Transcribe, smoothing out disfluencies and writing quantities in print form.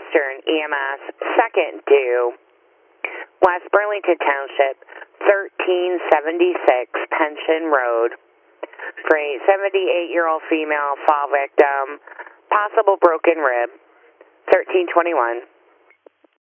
Western EMS, second due, West Burlington Township, 1376 Pension Road, for a 78-year-old female fall victim, possible broken rib, 1321.